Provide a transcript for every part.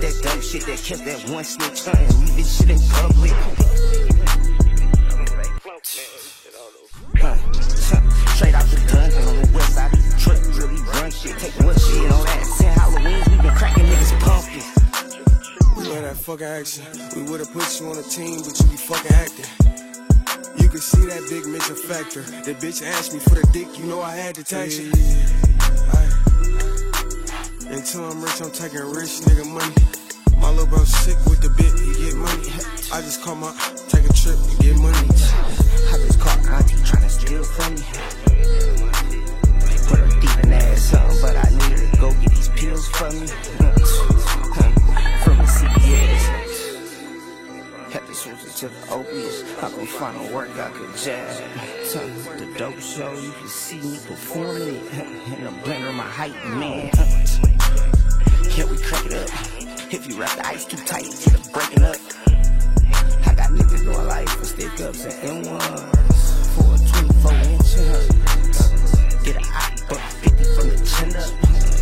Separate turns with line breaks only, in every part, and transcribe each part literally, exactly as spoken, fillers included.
that dumb shit that kept that one snitch hunting, leave this shit in public. Huh. Straight out the dungeon on the west side of Detroit, really run shit, take one shit on that. Since Halloween, we been cracking niggas pumpkins.
We love that fucking action. We would've put you on a team, but you be fucking acting. You can see that big mission factor. That bitch asked me for the dick, you know I had to tax you. Until I'm rich, I'm taking rich nigga money. My little bro sick with the bit, he get money. I just call my, take a trip and get money.
I just caught auntie tryna steal from me. Put her deep in the ass something, but I need her to go get these pills for me. From the C V S. Had to switch it to the opiates. I gon' find a work I could jazz. The dope show, you can see me performing it. In the blender, my hype man. Yeah, we crack it up. If you wrap the ice too tight, it's just breaking up. I got niggas doing life for stick ups and M ones. For a twenty-four inch up. Get a hot buck fifty from the chin up.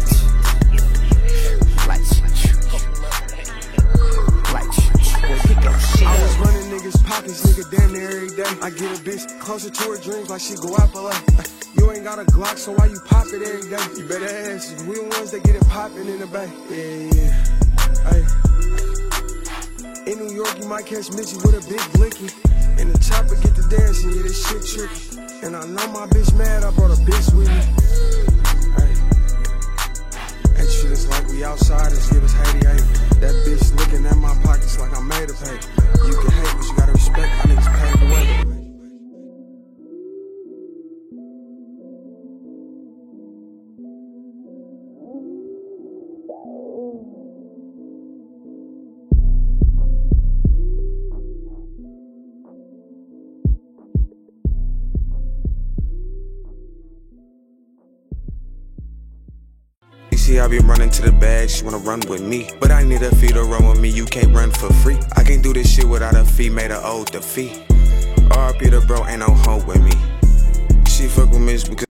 I was running niggas' pockets, nigga, damn near every day. I get a bitch closer to her dreams like she go out for life. You ain't got a Glock, so why you pop it every day? You better ask, we the ones that get it poppin' in the bay. Yeah, yeah. Ay. In New York, you might catch Mitchie with a big blicky. And the chopper get the dancing, yeah, this shit tricky. And I know my bitch mad, I brought a bitch with me. Ay. Ain't treat us like we outsiders, give us Haiti, ay. That bitch looking at my pockets like I'm made of pay. You can hate, but you gotta respect my niggas paid the way. See, I be running to the bag, she wanna run with me. But I need a fee to run with me, you can't run for free. I can't do this shit without a fee, made her owe the fee. R I P the bro, ain't no hoe with me. She fuck with me because